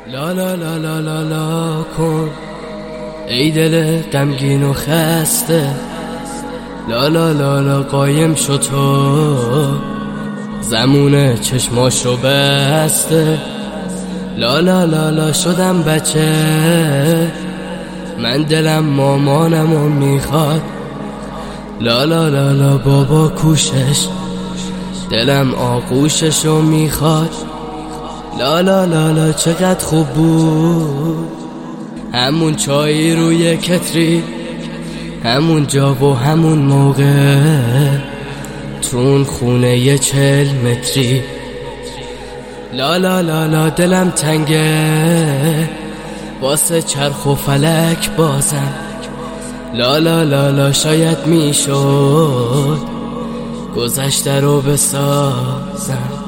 لا لا لا لا لا لا کن ای دل غمگین و خسته، لا لا لا لا قایم شو تو زمونه چشماشو بسته، لا لا لا لا شدم بچه من دلم مامانمو میخواد، لا لا لا لا بابا کوشش دلم آغوششو میخواد، لا لا لا لا چقدر خوب بود همون چایی روی کتری، همون جا و همون موقع تون خونه 40 متری، لا لا لا لا دلم تنگه واسه چرخ و فلک بازم، لا لا لا لا شاید میشد گذشته رو بسازم.